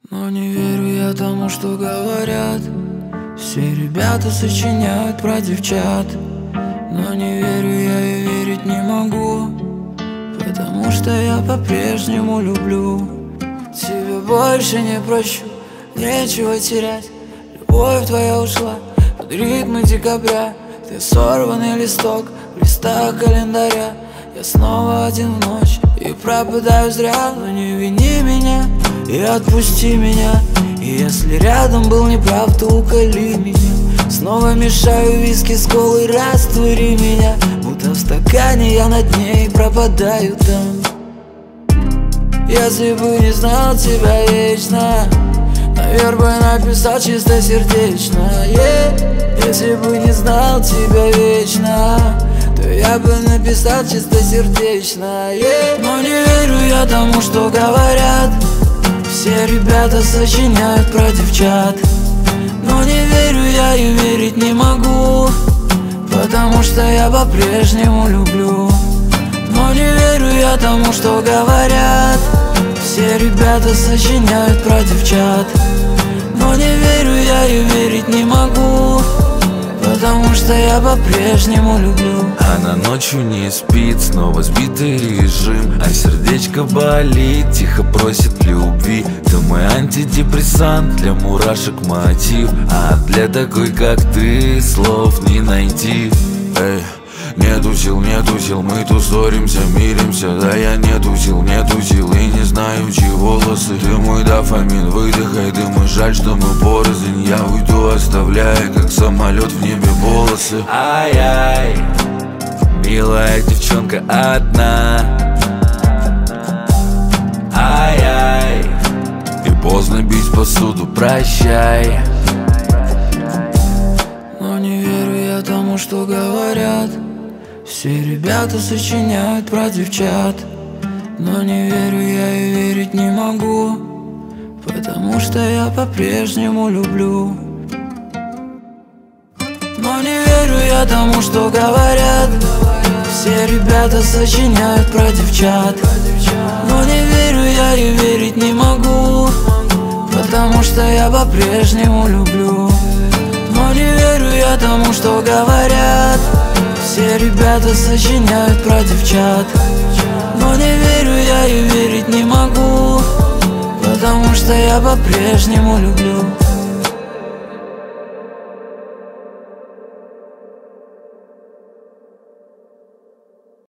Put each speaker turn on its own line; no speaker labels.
Но не верю я тому, что говорят. Все ребята сочиняют про девчат. Но не верю я и верить не могу, потому что я по-прежнему люблю. Тебя больше не прощу, нечего терять. Любовь твоя ушла под ритмы декабря. Ты сорванный листок в листах календаря. Я снова один в ночь и пропадаю зря. Но не вини меня и отпусти меня. И если рядом был неправ, то уколи меня. Снова мешаю виски с колой, раствори меня. Будто в стакане я на дне и пропадаю там. Если бы не знал тебя вечно, наверное, бы написал чистосердечно, Если бы не знал тебя вечно, то я бы написал чистосердечно, Но не верю я тому, что говорят. Все ребята сочиняют про девчат. Но не верю я и верить не могу, потому что я по-прежнему люблю. Но не верю я тому, что говорят. Все ребята сочиняют про девчат. Но не верю я и верить не могу, потому что я по-прежнему люблю.
Она ночью не спит, снова сбитый режим, а сердечко болит, тихо просит любви. Ты мой антидепрессант, для мурашек мотив, а для такой, как ты, слов не найти. Эй, нету сил, мы тут ссоримся, миримся. Да я нету сил и не знаю, чьи волосы. Ты мой дофамин, выдыхай дым, и жаль, что мы порознь. Я уйду, оставляя, как самолет в небе волосы. Ай-яй, милая девчонка одна. Ай-яй, и поздно бить посуду, прощай.
Но не верю я тому, что говорят. Все ребята сочиняют про девчат. Но не верю я и верить не могу, потому что я по-прежнему люблю. Но не верю я тому, что говорят. Все ребята сочиняют про девчат. Но не верю я и верить не могу, потому что я по-прежнему люблю. Но не верю я тому, что говорят. Все ребята сочиняют про девчат. Но не верю я и верить не могу, потому что я по-прежнему люблю.